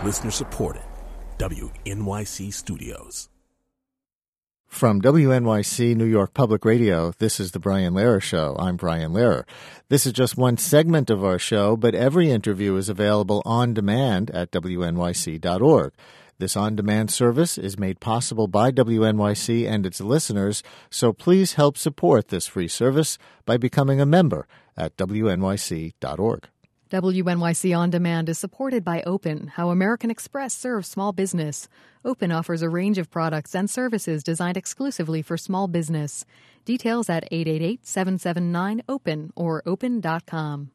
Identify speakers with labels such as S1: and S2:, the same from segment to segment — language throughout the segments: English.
S1: Listener supported. WNYC Studios.
S2: From WNYC New York Public Radio, this is The Brian Lehrer Show. I'm Brian Lehrer. This is just one segment of our show, but every interview is available on demand at WNYC.org. This on-demand service is made possible by WNYC and its listeners, so please help support this free service by becoming a member at WNYC.org.
S3: WNYC On Demand is supported by Open, how American Express serves small business. Open offers a range of products and services designed exclusively for small business. Details at 888-779-OPEN or open.com.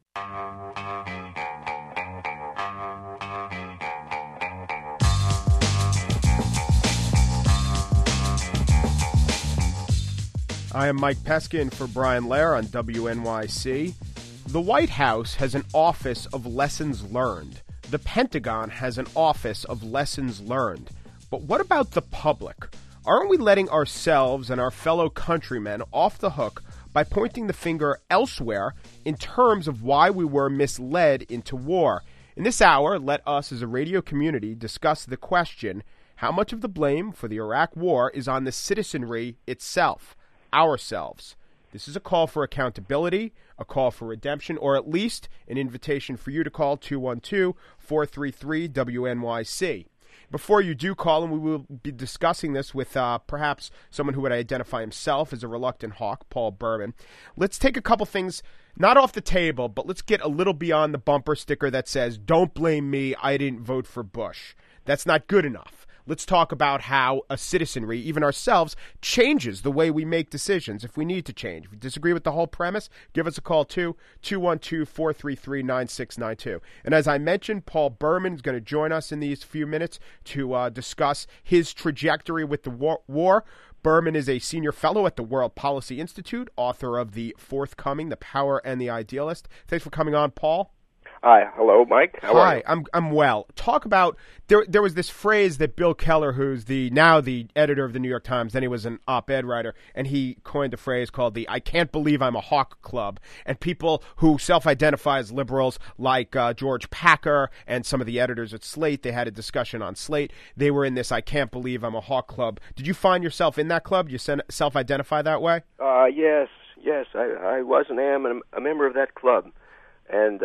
S4: I am Mike Peskin for Brian Lehrer on WNYC. The White House has an Office of Lessons Learned. The Pentagon has an Office of Lessons Learned. But what about the public? Aren't we letting ourselves and our fellow countrymen off the hook by pointing the finger elsewhere in terms of why we were misled into war? In this hour, let us as a radio community discuss the question, how much of the blame for the Iraq War is on the citizenry itself, ourselves? This is a call for accountability, a call for redemption, or at least an invitation for you to call 212-433-WNYC. Before you do call, and we will be discussing this with perhaps someone who would identify himself as a reluctant hawk, Paul Berman, let's take a couple things, not off the table, but let's get a little beyond the bumper sticker that says, "Don't blame me, I didn't vote for Bush." That's not good enough. Let's talk about how a citizenry, even ourselves, changes the way we make decisions if we need to change. If you disagree with the whole premise, give us a call, 212-433-9692. And as I mentioned, Paul Berman is going to join us in these few minutes to discuss his trajectory with the war. Berman is a senior fellow at the World Policy Institute, author of the forthcoming The Power and the Idealist. Thanks for coming on, Paul.
S5: Hi. Hello, Mike. How are you?
S4: I'm well. Talk about, there was this phrase that Bill Keller, who's now the editor of the New York Times, then he was an op-ed writer, and he coined a phrase called the "I can't believe I'm a hawk club." And people who self-identify as liberals, like George Packer and some of the editors at Slate, they had a discussion on Slate. They were in this "I can't believe I'm a hawk club." Did you find yourself in that club? You self-identify that way?
S5: Yes. I was and am a member of that club. And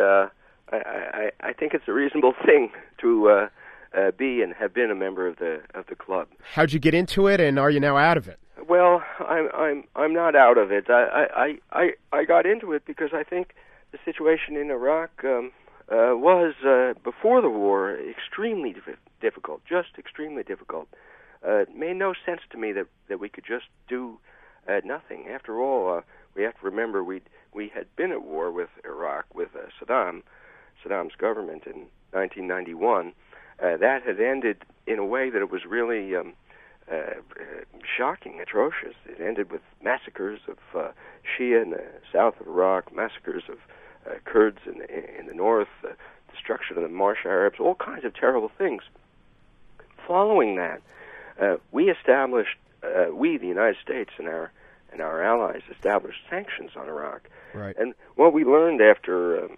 S5: I think it's a reasonable thing to be and have been a member of the club.
S4: How'd you get into it, and are you now out of it?
S5: Well, I'm not out of it. I got into it because I think the situation in Iraq was before the war extremely difficult, just extremely difficult. It made no sense to me that we could just do nothing. After all, we have to remember we had been at war with Iraq with Saddam's government in 1991. That had ended in a way that it was really shocking, atrocious. It ended with massacres of Shia in the south of Iraq, massacres of Kurds in the north, destruction of the Marsh Arabs, all kinds of terrible things. Following that, we established, the United States and our allies established sanctions on Iraq.
S4: Right.
S5: And what we learned after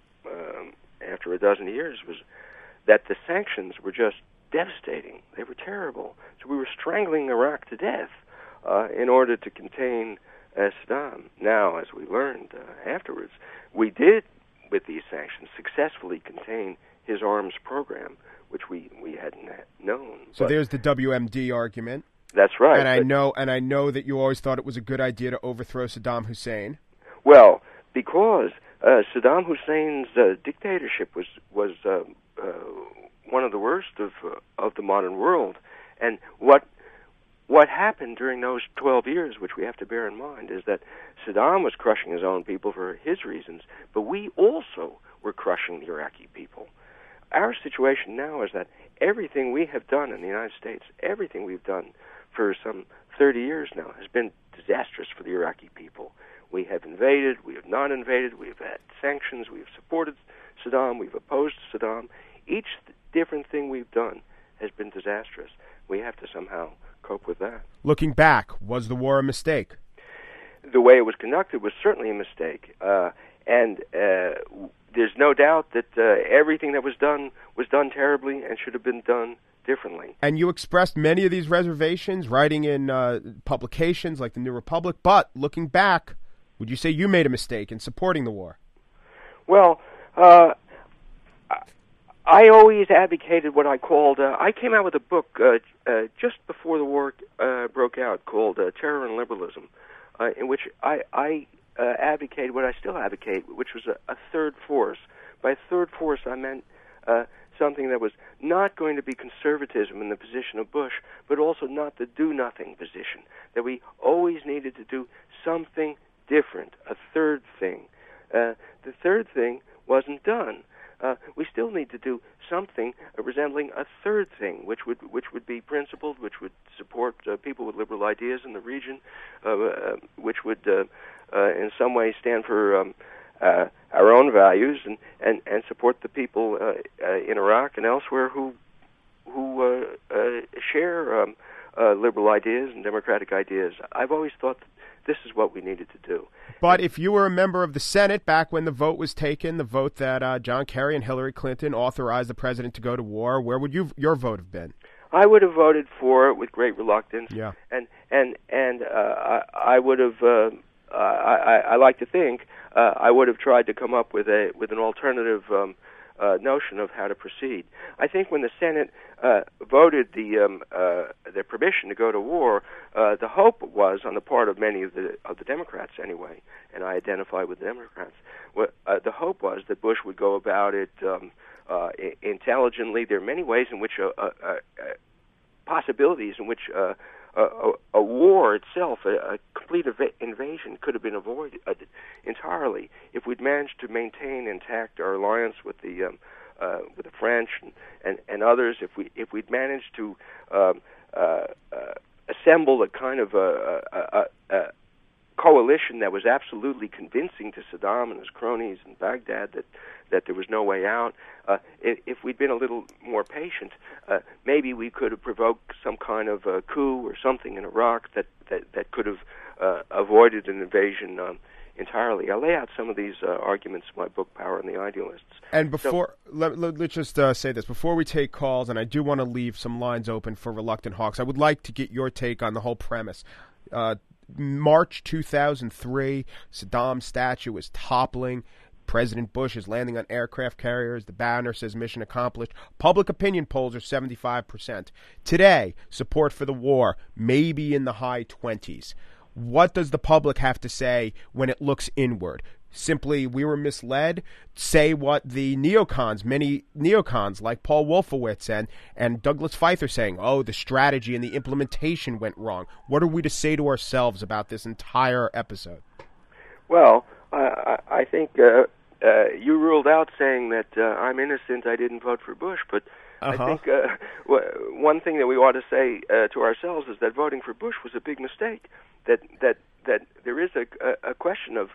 S5: a dozen years was that the sanctions were just devastating. They were terrible. So we were strangling Iraq to death in order to contain Saddam. Now, as we learned afterwards, we did, with these sanctions, successfully contain his arms program, which we hadn't known.
S4: So there's the WMD argument.
S5: That's right.
S4: And I know that you always thought it was a good idea to overthrow Saddam Hussein.
S5: Well, because Saddam Hussein's dictatorship was one of the worst of the modern world, and what happened during those 12 years, which we have to bear in mind, is that Saddam was crushing his own people for his reasons, but we also were crushing the Iraqi people. Our situation now is that everything we have done in the United States, everything we've done for some 30 years now, has been disastrous for the Iraqi people. We have invaded, we have not invaded, we have had sanctions, we have supported Saddam, we've opposed Saddam. Each different thing we've done has been disastrous. We have to somehow cope with that.
S4: Looking back, was the war a mistake?
S5: The way it was conducted was certainly a mistake. And there's no doubt that everything that was done terribly and should have been done differently.
S4: And you expressed many of these reservations, writing in publications like the New Republic. But looking back, would you say you made a mistake in supporting the war?
S5: Well, I always advocated what I called. I came out with a book just before the war broke out called "Terror and Liberalism," in which I advocated what I still advocate, which was a third force. By third force, I meant something that was not going to be conservatism in the position of Bush, but also not the do-nothing position, that we always needed to do something different, a third thing. The third thing wasn't done. We still need to do something resembling a third thing, which would be principled, which would support people with liberal ideas in the region, which would in some way stand for our own values and support the people in Iraq and elsewhere who share liberal ideas and democratic ideas. I've always thought that this is what we needed to do.
S4: But if you were a member of the Senate back when the vote was taken, the vote that John Kerry and Hillary Clinton authorized the president to go to war, where would your vote have been?
S5: I would have voted for it with great reluctance.
S4: Yeah.
S5: And I would have. I like to think I would have tried to come up with an alternative notion of how to proceed. I think when the Senate voted the permission to go to war, the hope was on the part of many of the Democrats anyway, and I identify with the Democrats. The hope was that Bush would go about it intelligently. There are many ways in which possibilities in which a war itself, a complete invasion, could have been avoided entirely if we'd managed to maintain intact our alliance with the French and others. If we'd managed to assemble a kind of a coalition that was absolutely convincing to Saddam and his cronies in Baghdad that there was no way out. If we'd been a little more patient, maybe we could have provoked some kind of coup or something in Iraq that could have avoided an invasion entirely. I lay out some of these arguments in my book, Power and the Idealists.
S4: And before, let's just say this. Before we take calls, and I do want to leave some lines open for Reluctant Hawks, I would like to get your take on the whole premise. March 2003, Saddam's statue is toppling. President Bush is landing on aircraft carriers. The banner says mission accomplished. Public opinion polls are 75%. Today, support for the war may be in the high 20s. What does the public have to say when it looks inward? Simply, we were misled? Say what the neocons, many neocons like Paul Wolfowitz and Douglas Feith are saying, oh, the strategy and the implementation went wrong. What are we to say to ourselves about this entire episode?
S5: Well, I think you ruled out saying that I'm innocent, I didn't vote for Bush, but I think one thing that we ought to say to ourselves is that voting for Bush was a big mistake, that there is a question of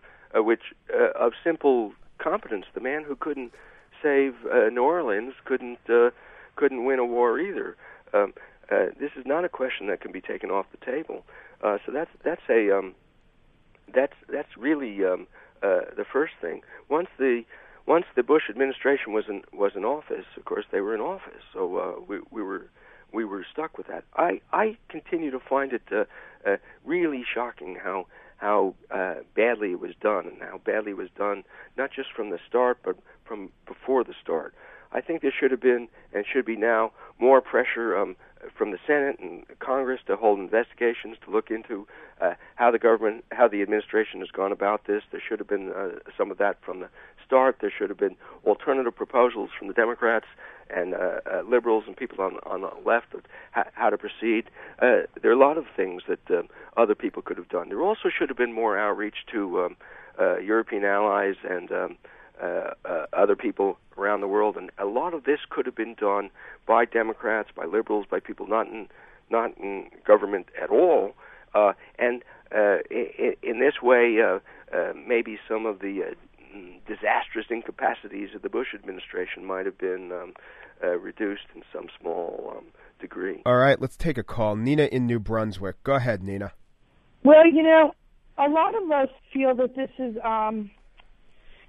S5: simple competence. The man who couldn't save New Orleans couldn't win a war either. This is not a question that can be taken off the table. So that's really the first thing. Once the Bush administration was in office, of course they were in office. So we were stuck with that. I continue to find it really shocking how badly it was done, and how badly it was done not just from the start, but from before the start. I think there should have been, and should be now, more pressure from the Senate and Congress to hold investigations to look into how the administration has gone about this. There should have been some of that from the start. There should have been alternative proposals from the Democrats and liberals and people on the left of how to proceed. There are a lot of things that other people could have done. There also should have been more outreach to European allies and other people around the world, and a lot of this could have been done by Democrats, by liberals, by people not in government at all, and in this way, maybe some of the disastrous incapacities of the Bush administration might have been reduced in some small degree.
S4: All right, let's take a call. Nina in New Brunswick. Go ahead, Nina.
S6: Well, a lot of us feel that this is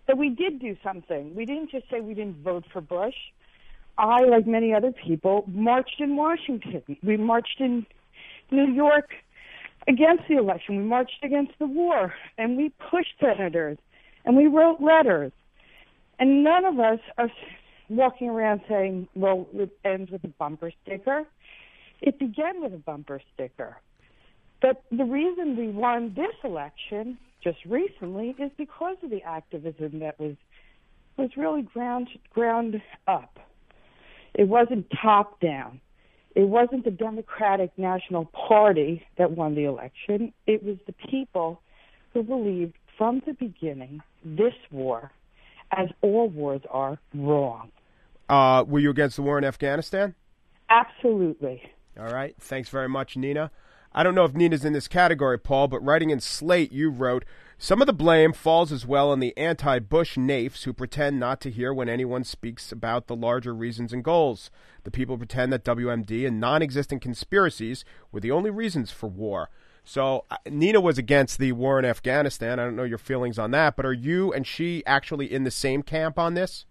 S6: that we did do something. We didn't just say we didn't vote for Bush. I, like many other people, marched in Washington. We marched in New York against the election. We marched against the war, and we pushed senators, and we wrote letters. And none of us are walking around saying, well, it ends with a bumper sticker. It began with a bumper sticker. But the reason we won this election just recently is because of the activism that was really ground up. It wasn't top down. It wasn't the Democratic National Party that won the election. It was the people who believed from the beginning this war, as all wars are, wrong.
S4: Were you against the war in Afghanistan?
S6: Absolutely.
S4: All right. Thanks very much, Nina. I don't know if Nina's in this category, Paul, but writing in Slate, you wrote, some of the blame falls as well on the anti-Bush naifs who pretend not to hear when anyone speaks about the larger reasons and goals. The people pretend that WMD and non-existent conspiracies were the only reasons for war. So Nina was against the war in Afghanistan. I don't know your feelings on that, but are you and she actually in the same camp on this?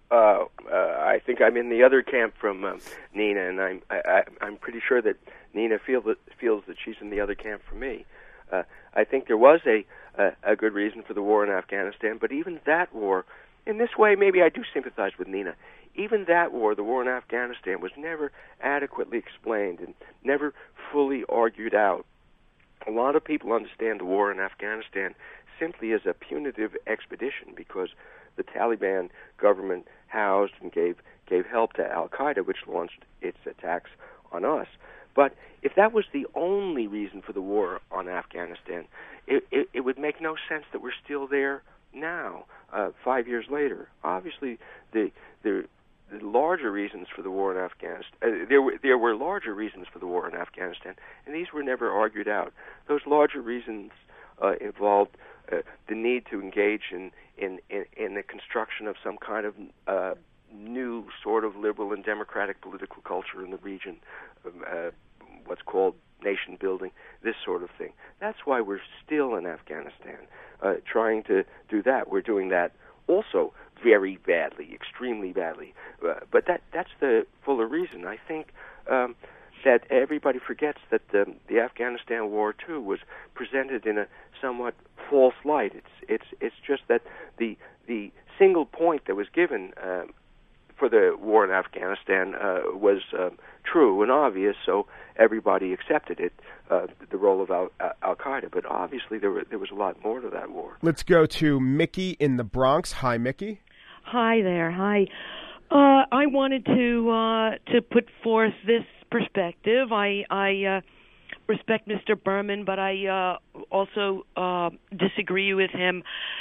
S5: I think I'm in the other camp from Nina, and I'm pretty sure that Nina feels that she's in the other camp from me. I think there was a good reason for the war in Afghanistan, but even that war, in this way, maybe I do sympathize with Nina. Even that war, the war in Afghanistan, was never adequately explained and never fully argued out. A lot of people understand the war in Afghanistan simply as a punitive expedition because the Taliban government housed and gave help to al-Qaeda, which launched its attacks on us. But if that was the only reason for the war on Afghanistan, it would make no sense that we're still there now, 5 years later. Obviously, the larger reasons for the war in Afghanistan, there were larger reasons for the war in Afghanistan, and these were never argued out. Those larger reasons involved the need to engage in the construction of some kind of new sort of liberal and democratic political culture in the region, what's called nation building, this sort of thing. That's why we're still in Afghanistan, trying to do that. We're doing that also very badly, extremely badly. But that's the fuller reason. I think that everybody forgets that the Afghanistan war too was presented in a somewhat false light. It's just that the single point that was given for the war in Afghanistan was true and obvious, so everybody accepted it, the role of al-Qaeda. But obviously there was a lot more to that war.
S4: Let's go to Mickey in the Bronx. Hi, Mickey.
S7: Hi there. Hi. I wanted to put forth this perspective. I respect Mr. Berman, but I also disagree with him.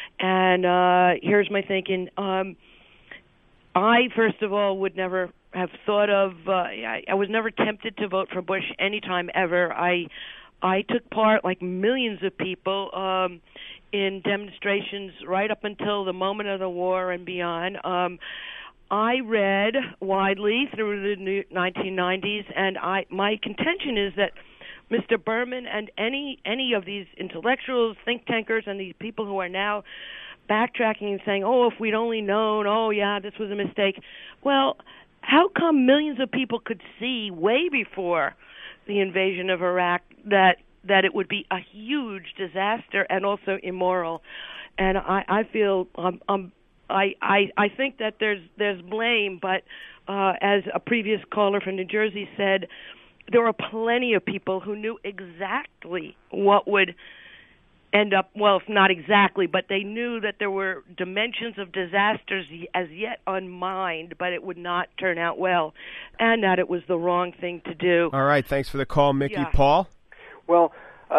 S7: And here's my thinking. I, first of all, would never have thought of, I was never tempted to vote for Bush anytime ever. I took part, like millions of people, in demonstrations right up until the moment of the war and beyond. I read widely through the 1990s, and my contention is that Mr. Berman and any of these intellectuals, think tankers, and these people who are now backtracking and saying, oh, if we'd only known, oh, yeah, this was a mistake. Well, how come millions of people could see way before the invasion of Iraq that it would be a huge disaster and also immoral? And I feel I think that there's blame, but as a previous caller from New Jersey said, there were plenty of people who knew exactly what would end up, well, if not exactly, but they knew that there were dimensions of disasters as yet unmined, but it would not turn out well, and that it was the wrong thing to do.
S4: All right, thanks for the call, Mickey.
S7: Yeah.
S4: Paul?
S5: Well,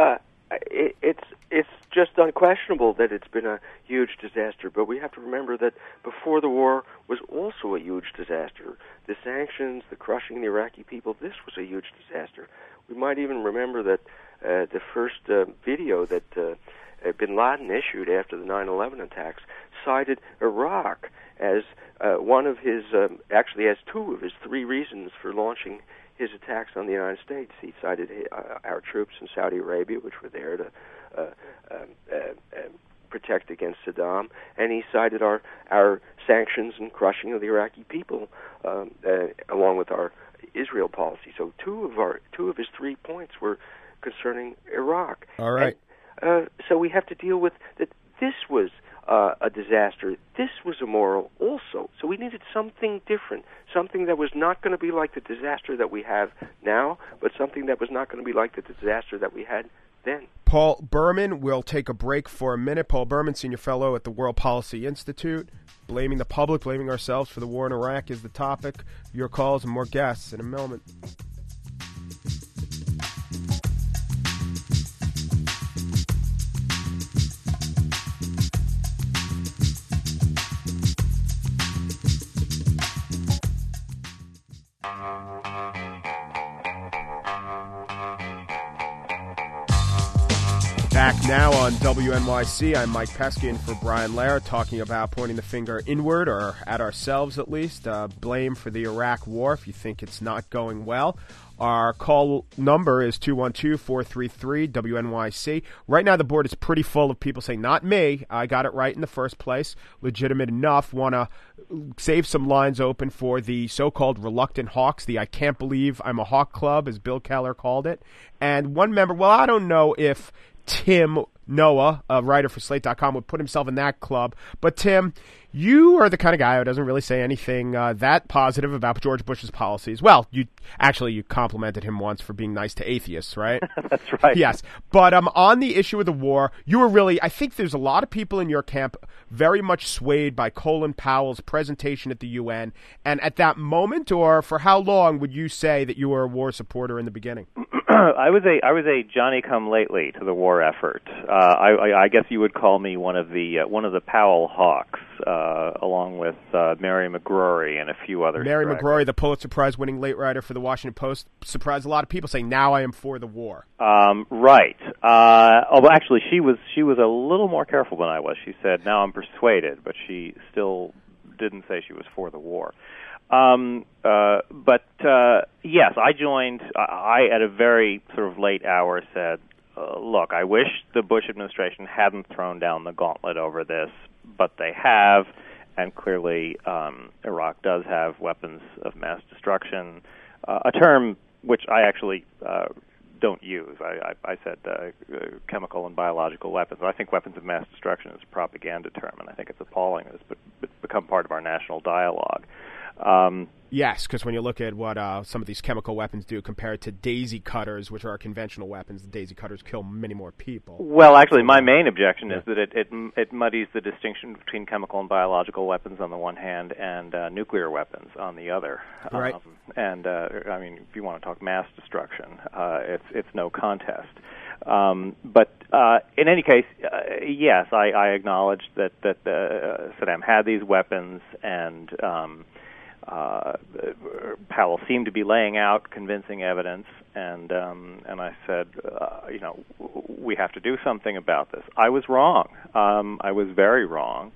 S5: it's just unquestionable that it's been a huge disaster, but we have to remember that before the war was also a huge disaster. The sanctions, the crushing the Iraqi people, this was a huge disaster. We might even remember that the first video that bin Laden issued after the 9/11 attacks cited Iraq as one of his, actually as two of his three reasons for launching his attacks on the United States. He cited our troops in Saudi Arabia, which were there to protect against Saddam, and he cited our sanctions and crushing of the Iraqi people, along with our Israel policy. So two of his 3 points were concerning Iraq.
S4: All right.
S5: And, so we have to deal with that. This was a disaster. This was immoral also. So we needed something different, something that was not going to be like the disaster that we have now, but something that was not going to be like the disaster that we had then.
S4: Paul Berman, we'll take a break for a minute. Paul Berman, Senior Fellow at the World Policy Institute. Blaming the public, blaming ourselves for the war in Iraq is the topic. Your calls and more guests in a moment. Back now on WNYC, I'm Mike Pesky in for Brian Lehrer, talking about pointing the finger inward, or at ourselves at least, blame for the Iraq war if you think it's not going well. Our call number is 212-433-WNYC. Right now the board is pretty full of people saying, not me, I got it right in the first place, legitimate enough, want to save some lines open for the so-called reluctant hawks, the I can't believe I'm a hawk club, as Bill Keller called it. And one member, well, I don't know if Tim Noah, a writer for Slate.com, would put himself in that club. But, Tim, you are the kind of guy who doesn't really say anything that positive about George Bush's policies. Well, you complimented him once for being nice to atheists, right?
S8: That's right.
S4: Yes. But on the issue of the war, you were really, I think there's a lot of people in your camp very much swayed by Colin Powell's presentation at the UN. And at that moment, or for how long, would you say that you were a war supporter in the beginning?
S8: I was a Johnny-come-lately to the war effort. I guess you would call me one of the Powell hawks, along with Mary McGrory and a few others.
S4: Mary McGrory, the Pulitzer Prize-winning late writer for the Washington Post, surprised a lot of people, saying, "Now I am for the war."
S8: Right. Although actually, she was a little more careful than I was. She said, "Now I'm persuaded," but she still didn't say she was for the war. But yes, I joined. I at a very sort of late hour said, look, I wish the Bush administration hadn't thrown down the gauntlet over this, but they have, and clearly Iraq does have weapons of mass destruction, a term which I actually don't use. I said chemical and biological weapons. I think weapons of mass destruction is a propaganda term, and I think it's appalling that it's become part of our national dialogue.
S4: Yes, because when you look at what some of these chemical weapons do compared to daisy cutters, which are our conventional weapons, the daisy cutters kill many more people.
S8: Well, actually, my main objection is that it muddies the distinction between chemical and biological weapons on the one hand and nuclear weapons on the other.
S4: Right.
S8: I mean, if you want to talk mass destruction, it's no contest. But in any case, yes, I acknowledge that Saddam had these weapons, and Powell seemed to be laying out convincing evidence, and I said, we have to do something about this. I was wrong. I was very wrong,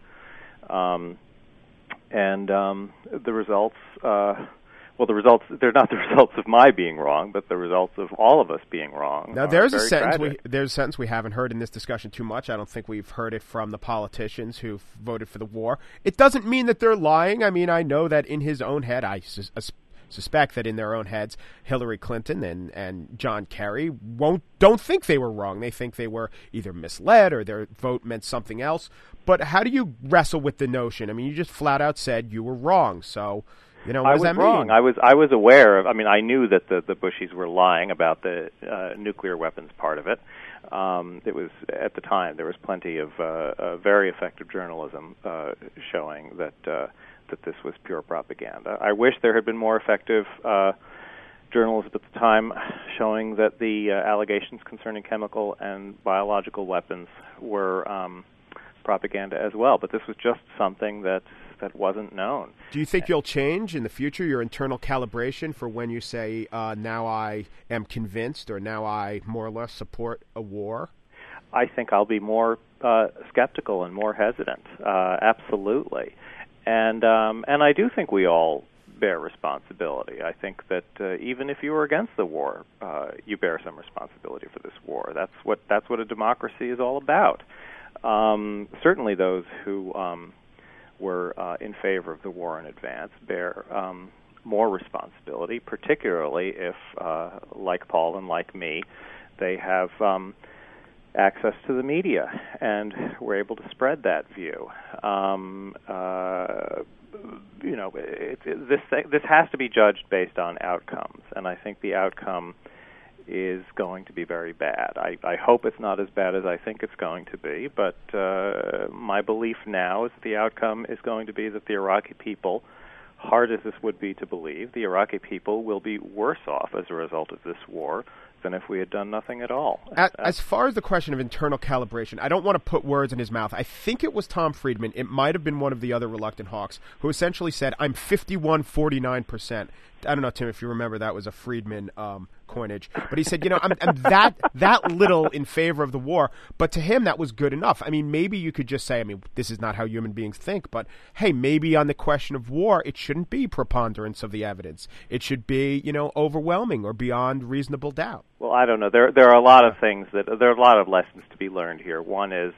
S8: and the results. Well, the results, they're not the results of my being wrong, but the results of all of us being wrong.
S4: Now, there's a sentence we haven't heard in this discussion too much. I don't think we've heard it from the politicians who voted for the war. It doesn't mean that they're lying. I mean, I know that in his own head, I suspect that in their own heads, Hillary Clinton and John Kerry don't think they were wrong. They think they were either misled or their vote meant something else. But how do you wrestle with the notion? I mean, you just flat out said you were wrong, so... what does that mean?
S8: Wrong. I was aware of. I mean, I knew that the Bushies were lying about the nuclear weapons part of it. It was at the time there was plenty of very effective journalism showing that this was pure propaganda. I wish there had been more effective journalism at the time showing that the allegations concerning chemical and biological weapons were propaganda as well. But this was just something that wasn't known.
S4: Do you think you'll change in the future, your internal calibration for when you say, now I am convinced, or now I more or less support a war?
S8: I think I'll be more skeptical and more hesitant, absolutely. And I do think we all bear responsibility. I think that even if you were against the war, you bear some responsibility for this war. That's what a democracy is all about. Certainly those who were in favor of the war in advance bear more responsibility, particularly if, like Paul and like me, they have access to the media and were able to spread that view. This has to be judged based on outcomes, and I think the outcome is going to be very bad. I hope it's not as bad as I think it's going to be, but my belief now is that the outcome is going to be that the Iraqi people, hard as this would be to believe, the Iraqi people will be worse off as a result of this war than if we had done nothing at all.
S4: As far as the question of internal calibration, I don't want to put words in his mouth. I think it was Tom Friedman. It might have been one of the other reluctant hawks who essentially said, I'm 51-49%. I don't know, Tim, if you remember, that was a Friedman coinage. But he said, I'm that little in favor of the war. But to him, that was good enough. I mean, maybe you could just say, this is not how human beings think. But, hey, maybe on the question of war, it shouldn't be preponderance of the evidence. It should be, overwhelming or beyond reasonable doubt.
S8: Well, I don't know. There are a lot of things there are a lot of lessons to be learned here. One is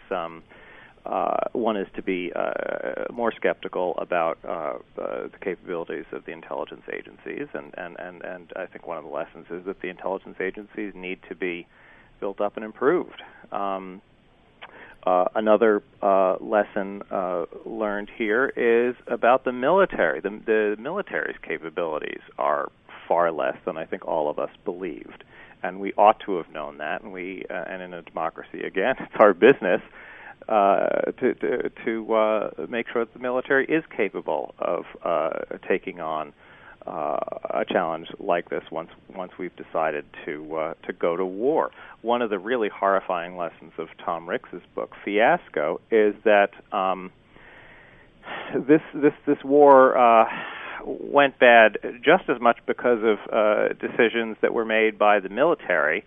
S8: to be more skeptical about the capabilities of the intelligence agencies, and I think one of the lessons is that the intelligence agencies need to be built up and improved. Another lesson learned here is about the military. The military's capabilities are far less than I think all of us believed, and we ought to have known that. And and in a democracy, again, it's our business to make sure that the military is capable of taking on a challenge like this once we've decided to go to war. One of the really horrifying lessons of Tom Ricks's book, Fiasco, is that this war went bad just as much because of decisions that were made by the military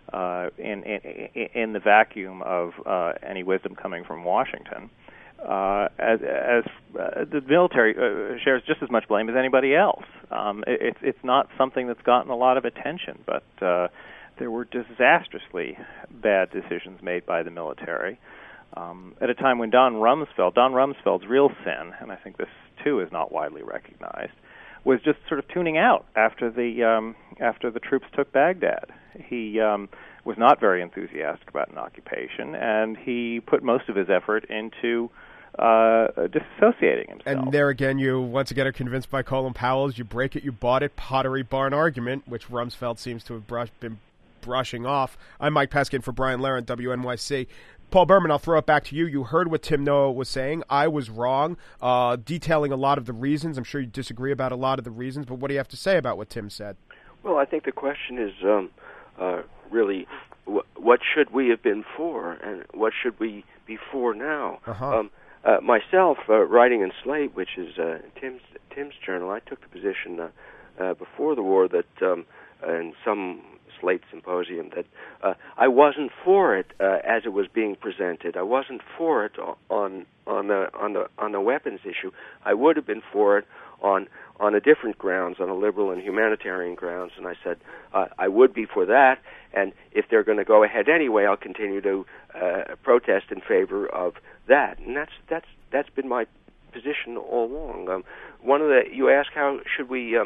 S8: in the vacuum of any wisdom coming from Washington, as the military shares just as much blame as anybody else. It's not something that's gotten a lot of attention, but there were disastrously bad decisions made by the military at a time when Don Rumsfeld's real sin, and I think this too is not widely recognized, was just sort of tuning out after the troops took Baghdad. He was not very enthusiastic about an occupation, and he put most of his effort into disassociating himself.
S4: And there again, you once again are convinced by Colin Powell's "you break it, you bought it" Pottery Barn argument, which Rumsfeld seems to have been brushing off. I'm Mike Peskin for Brian Lehrer on WNYC. Paul Berman, I'll throw it back to you. You heard what Tim Noah was saying. I was wrong, detailing a lot of the reasons. I'm sure you disagree about a lot of the reasons, but what do you have to say about what Tim said?
S5: Well, I think the question is really what should we have been for, and what should we be for now? Myself, writing in Slate, which is Tim's journal, I took the position before the war that in some Slate symposium that I wasn't for it as it was being presented. I wasn't for it on the weapons issue. I would have been for it on a different grounds, on a liberal and humanitarian grounds. And I said I would be for that. And if they're going to go ahead anyway, I'll continue to protest in favor of that. And that's been my position all along. You ask how should we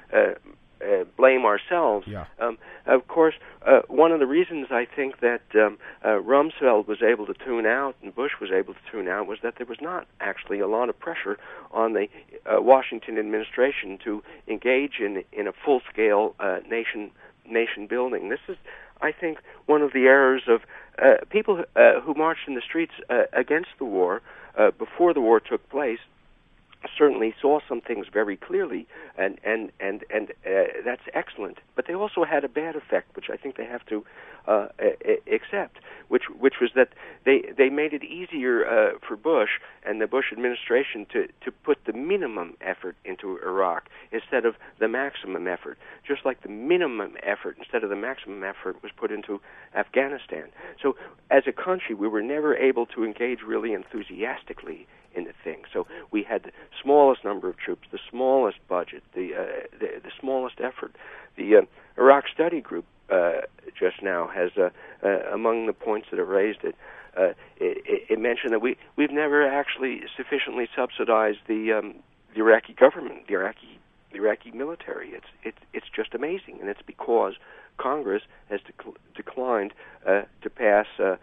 S5: blame ourselves.
S4: Yeah.
S5: Of course, one of the reasons I think that Rumsfeld was able to tune out and Bush was able to tune out was that there was not actually a lot of pressure on the Washington administration to engage in a full-scale nation building. This is, I think, one of the errors of people who marched in the streets against the war before the war took place. Certainly saw some things very clearly, and that's excellent. But they also had a bad effect, which I think they have to accept, which was that they made it easier for Bush and the Bush administration to put the minimum effort into Iraq instead of the maximum effort, just like the minimum effort instead of the maximum effort was put into Afghanistan. So as a country, we were never able to engage really enthusiastically in the thing. So we had the smallest number of troops, the smallest budget, the smallest effort. The Iraq Study Group just now has, among the points that have raised it, it mentioned that we've never actually sufficiently subsidized the Iraqi government, the Iraqi military. It's just amazing, and it's because Congress has declined to pass to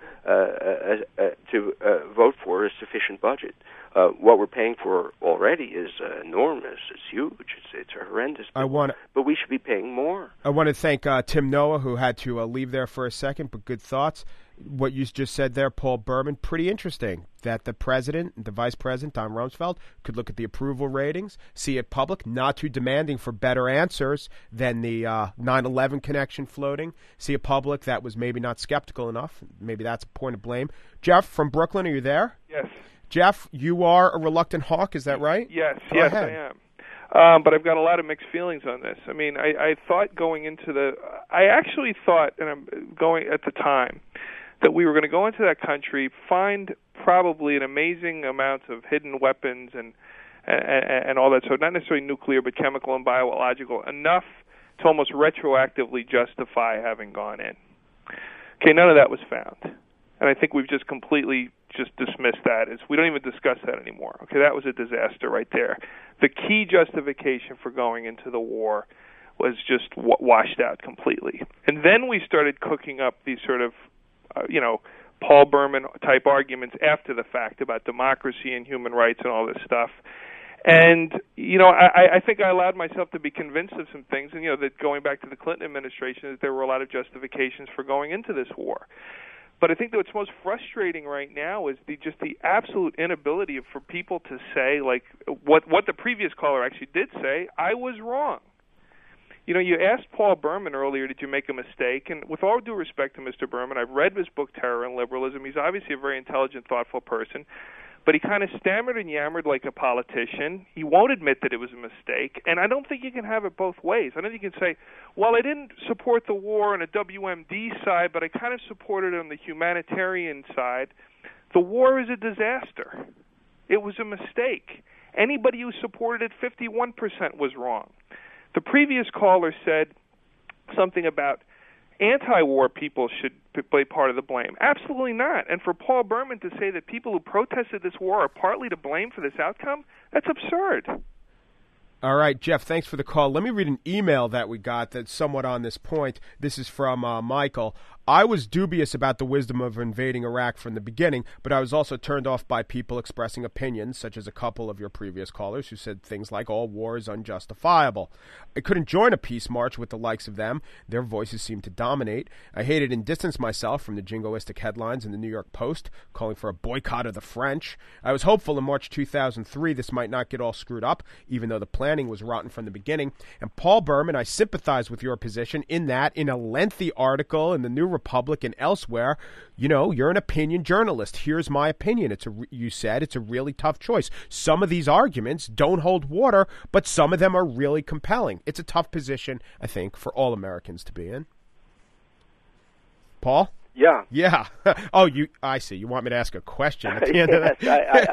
S5: vote for a sufficient budget. What we're paying for already is enormous. It's huge. It's horrendous. But we should be paying more.
S4: I want to thank Tim Noah, who had to leave there for a second, but good thoughts. What you just said there, Paul Berman, pretty interesting, that the president, the vice president, Don Rumsfeld, could look at the approval ratings, see it public, not too demanding for better answers than the 9/11 connection floating, see a public that was maybe not skeptical enough. Maybe that's a point of blame. Jeff from Brooklyn, are you there?
S9: Yes.
S4: Jeff, you are a reluctant hawk, is that right?
S9: Yes,
S4: Go
S9: yes,
S4: ahead.
S9: I am. But I've got a lot of mixed feelings on this. I mean, I thought going into I actually thought, and I'm going at the time, that we were going to go into that country, find probably an amazing amount of hidden weapons and all that, so not necessarily nuclear, but chemical and biological, enough to almost retroactively justify having gone in. Okay, none of that was found. And I think we've just completely dismissed that. We don't even discuss that anymore. Okay, that was a disaster right there. The key justification for going into the war was just washed out completely. And then we started cooking up these sort of Paul Berman type arguments after the fact about democracy and human rights and all this stuff. And, I think I allowed myself to be convinced of some things, and, that going back to the Clinton administration, that there were a lot of justifications for going into this war. But I think that what's most frustrating right now is the absolute inability for people to say, like, what the previous caller actually did say, I was wrong. You asked Paul Berman earlier, did you make a mistake? And with all due respect to Mr. Berman, I've read his book, Terror and Liberalism. He's obviously a very intelligent, thoughtful person. But he kind of stammered and yammered like a politician. He won't admit that it was a mistake. And I don't think you can have it both ways. I don't think you can say, well, I didn't support the war on a WMD side, but I kind of supported it on the humanitarian side. The war is a disaster. It was a mistake. Anybody who supported it, 51% was wrong. The previous caller said something about anti-war people should play part of the blame. Absolutely not. And for Paul Berman to say that people who protested this war are partly to blame for this outcome, that's absurd.
S4: All right, Jeff, thanks for the call. Let me read an email that we got that's somewhat on this point. This is from Michael. I was dubious about the wisdom of invading Iraq from the beginning, but I was also turned off by people expressing opinions, such as a couple of your previous callers who said things like all war is unjustifiable. I couldn't join a peace march with the likes of them. Their voices seemed to dominate. I hated and distanced myself from the jingoistic headlines in the New York Post calling for a boycott of the French. I was hopeful in March 2003 this might not get all screwed up, even though the planning was rotten from the beginning. And Paul Berman, I sympathize with your position in that in a lengthy article in the New Republic and elsewhere, you're an opinion journalist. Here's my opinion. You said it's a really tough choice. Some of these arguments don't hold water, but some of them are really compelling. It's a tough position, I think, for all Americans to be in. Paul?
S5: Yeah.
S4: Yeah. Oh, I see. You want me to ask a question at the end of that?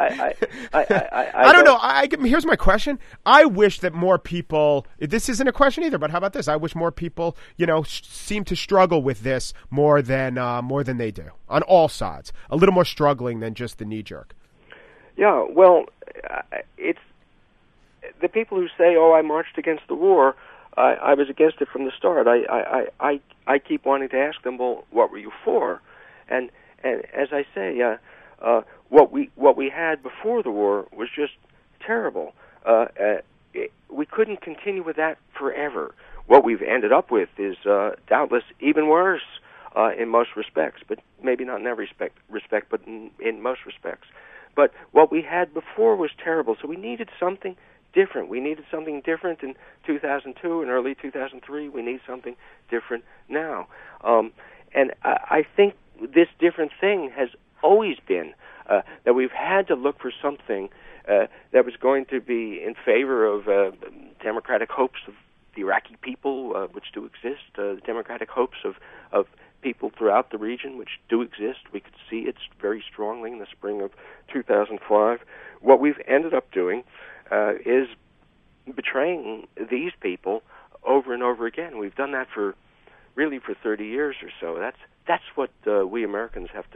S4: I don't know. Here's my question. I wish that more people, this isn't a question either, but how about this? I wish more people, seem to struggle with this more than they do on all sides. A little more struggling than just the knee jerk.
S5: Yeah. Well, it's the people who say, "Oh, I marched against the war." I was against it from the start. I keep wanting to ask them, well, what were you for? And as I say, what we had before the war was just terrible. We couldn't continue with that forever. What we've ended up with is doubtless even worse in most respects, but maybe not in every respect, but in most respects. But what we had before was terrible, so we needed something different. We needed something different in 2002 and early 2003. We need something different now. And I think this different thing has always been that we've had to look for something that was going to be in favor of democratic hopes of the Iraqi people, which do exist, the democratic hopes of people throughout the region, which do exist. We could see it very strongly in the spring of 2005. What we've ended up doing is betraying these people over and over again. We've done that for 30 years or so. That's what we Americans have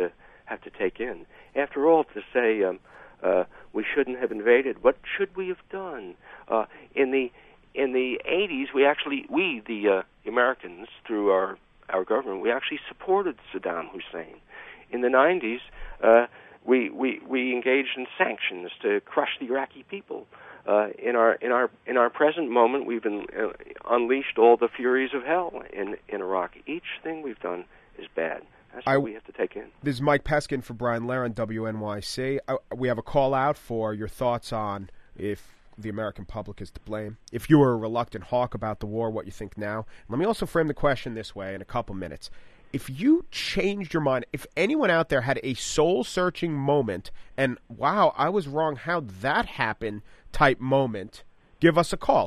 S5: have to take in. After all, to say we shouldn't have invaded, what should we have done? In the 80s, we the Americans, through our government, we actually supported Saddam Hussein. In the 90s, we engaged in sanctions to crush the Iraqi people. In our present moment, we've unleashed all the furies of hell in Iraq. Each thing we've done is bad. That's what we have to take in.
S4: This is Mike Peskin for Brian Lehrer on WNYC. We have a call out for your thoughts on if the American public is to blame. If you were a reluctant hawk about the war, what you think now. Let me also frame the question this way in a couple minutes. If you changed your mind, if anyone out there had a soul-searching moment and, wow, I was wrong, how'd that happen type moment, give us a call,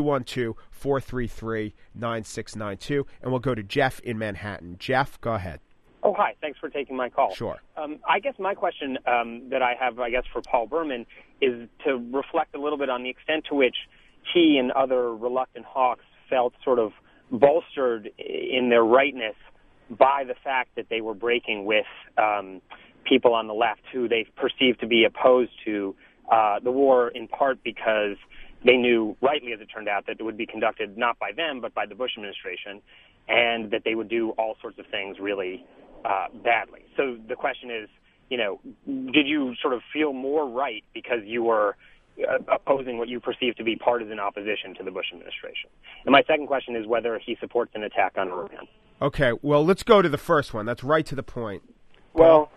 S4: 212-433-9692, and we'll go to Jeff in Manhattan. Jeff, go ahead.
S10: Oh, hi. Thanks for taking my call.
S4: Sure.
S10: I guess my question that I have, for Paul Berman is to reflect a little bit on the extent to which he and other reluctant hawks felt sort of bolstered in their rightness by the fact that they were breaking with people on the left who they perceived to be opposed to the war, in part because they knew, rightly as it turned out, that it would be conducted not by them but by the Bush administration, and that they would do all sorts of things really badly. So the question is, did you sort of feel more right because you were opposing what you perceive to be partisan opposition to the Bush administration? And my second question is whether he supports an attack on Iran.
S4: Okay, well, let's go to the first one. That's right to the point.
S5: Well,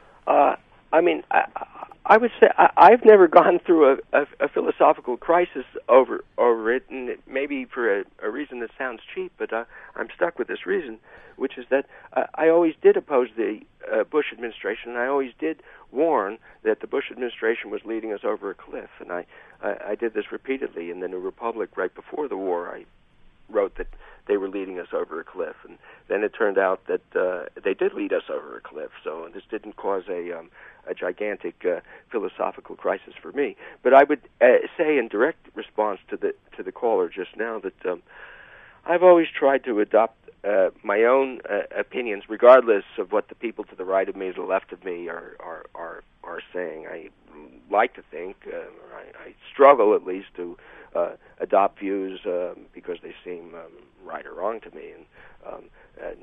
S5: I would say I've never gone through a philosophical crisis over it, and maybe for a reason that sounds cheap, but I'm stuck with this reason, which is that I always did oppose the Bush administration, and I always did warn that the Bush administration was leading us over a cliff, and I did this repeatedly. In the New Republic right before the war, I wrote that they were leading us over a cliff, and then it turned out that they did lead us over a cliff. So this didn't cause a gigantic philosophical crisis for me. But I would say, in direct response to the caller just now, that I've always tried to adopt my own opinions, regardless of what the people to the right of me, to the left of me, are saying. I like to think, I struggle at least to adopt views because they seem right or wrong to me, and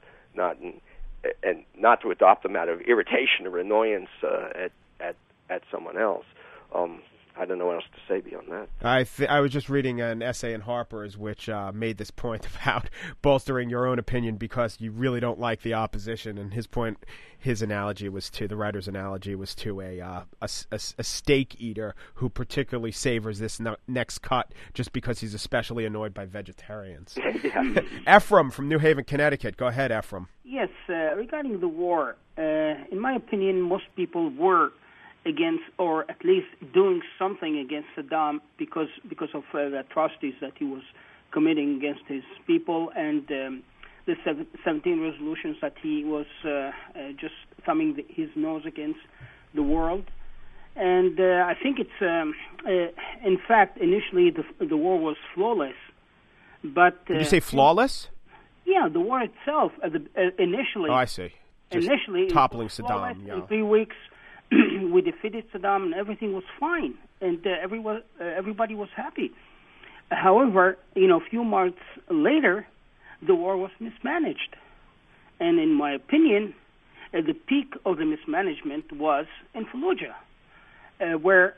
S5: not to adopt them out of irritation or annoyance at someone else. I don't know what else to say beyond that.
S4: I was just reading an essay in Harper's which made this point about bolstering your own opinion because you really don't like the opposition. And his analogy was to, the writer's analogy was to a steak eater who particularly savors this next cut just because he's especially annoyed by vegetarians. Ephraim from New Haven, Connecticut. Go ahead, Ephraim.
S11: Yes, regarding the war, in my opinion, most people were against, or at least doing something against Saddam because of the atrocities that he was committing against his people, and the 17 resolutions that he was just thumbing his nose against the world. And I think it's, in fact, initially the war was flawless. But
S4: did you say flawless?
S11: Yeah, the war itself, initially.
S4: Oh, I see. Just
S11: initially,
S4: toppling Saddam. Yeah.
S11: In 3 weeks, we defeated Saddam, and everything was fine, and everybody was happy. However, a few months later, the war was mismanaged, and in my opinion, the peak of the mismanagement was in Fallujah, where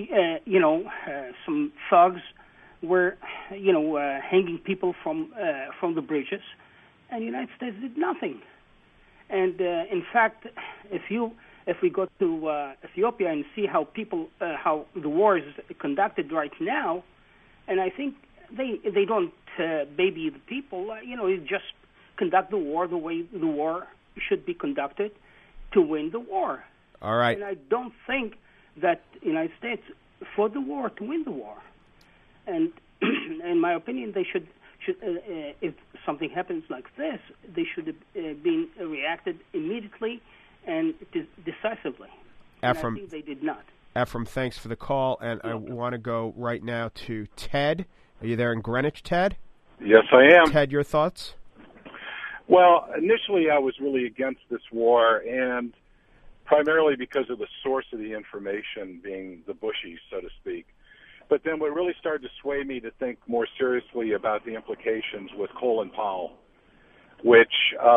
S11: some thugs were hanging people from the bridges, and the United States did nothing. And in fact, if we go to Ethiopia and see how the war is conducted right now, and I think they don't baby the people. You just conduct the war the way the war should be conducted to win the war.
S4: All right.
S11: And I don't think that the United States fought the war to win the war. And in my opinion, they should if something happens like this, they should have been reacted immediately and decisively.
S4: Ephraim,
S11: and I think they did not.
S4: Ephraim, thanks for the call, and I want to go right now to Ted. Are you there in Greenwich, Ted?
S12: Yes, I am.
S4: Ted, your thoughts?
S12: Well, initially I was really against this war, and primarily because of the source of the information being the Bushies, so to speak. But then what really started to sway me to think more seriously about the implications was Colin Powell, which,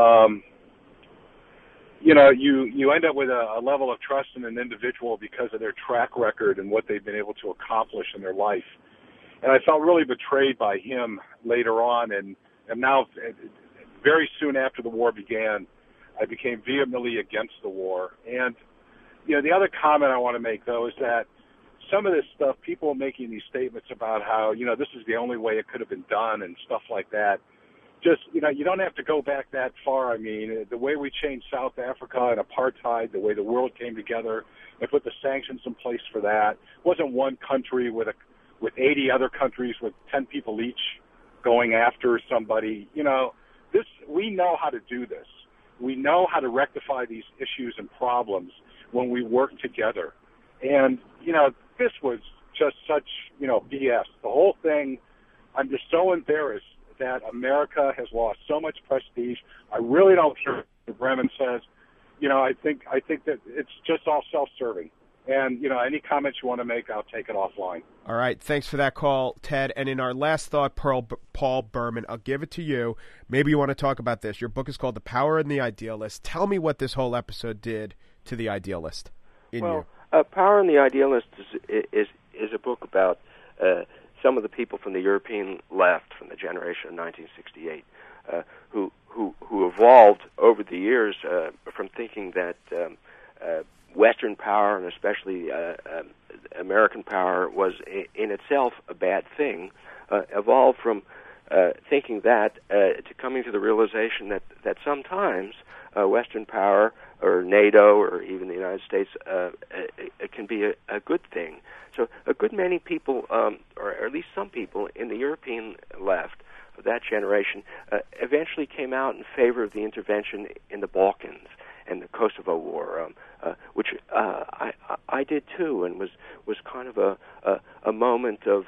S12: you end up with a level of trust in an individual because of their track record and what they've been able to accomplish in their life. And I felt really betrayed by him later on, and now, very soon after the war began, I became vehemently against the war. And, the other comment I want to make, though, is that some of this stuff, people making these statements about how, this is the only way it could have been done and stuff like that, just, you don't have to go back that far. I mean, the way we changed South Africa and apartheid, the way the world came together and put the sanctions in place for that, wasn't one country with 80 other countries with 10 people each going after somebody. We know how to do this. We know how to rectify these issues and problems when we work together. And, this was just such, BS. The whole thing, I'm just so embarrassed that America has lost so much prestige. I really don't care what Bremen says. I think that it's just all self-serving. And, any comments you want to make, I'll take it offline.
S4: All right. Thanks for that call, Ted. And in our last thought, Paul Berman, I'll give it to you. Maybe you want to talk about this. Your book is called The Power and the Idealist. Tell me what this whole episode did to the idealist in you.
S5: Power and the Idealist is a book about some of the people from the European left, from the generation of 1968, who evolved over the years from thinking that Western power, and especially American power, was in itself a bad thing, evolved from thinking that to coming to the realization that sometimes Western power, or NATO, or even the United States, it can be a good thing. So a good many people, or at least some people in the European left of that generation, eventually came out in favor of the intervention in the Balkans and the Kosovo War, which I did too, and was kind of a moment of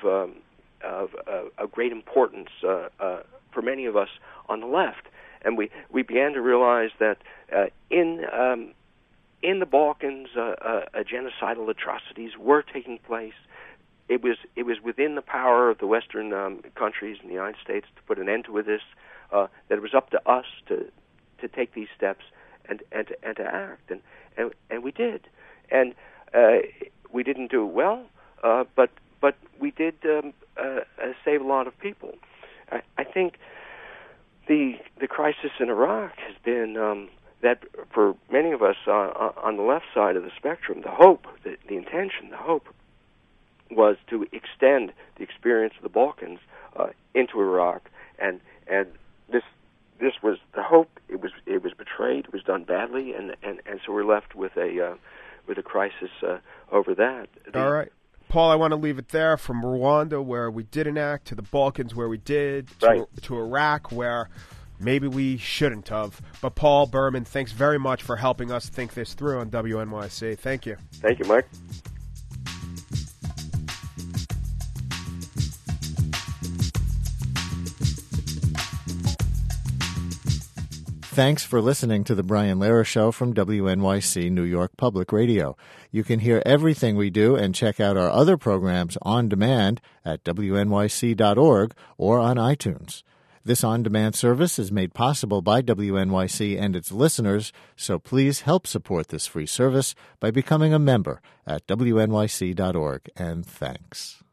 S5: a great importance for many of us on the left. And we began to realize that in the Balkans, genocidal atrocities were taking place. It was within the power of the Western countries and the United States to put an end to this. That it was up to us to take these steps and to act, and we did. And we didn't do it well, but we did save a lot of people. I think the crisis in Iraq has been that for many of us on the left side of the spectrum, the hope, the intention, the hope was to extend the experience of the Balkans into Iraq, and this was the hope. It was betrayed. It was done badly, and so we're left with a crisis over that.
S4: All right. Paul, I want to leave it there. From Rwanda, where we didn't act, to the Balkans, where we did, to Iraq, where maybe we shouldn't have. But Paul Berman, thanks very much for helping us think this through on WNYC. Thank you.
S5: Thank you, Mike.
S2: Thanks for listening to The Brian Lehrer Show from WNYC New York Public Radio. You can hear everything we do and check out our other programs on demand at wnyc.org or on iTunes. This on-demand service is made possible by WNYC and its listeners, so please help support this free service by becoming a member at wnyc.org, and thanks.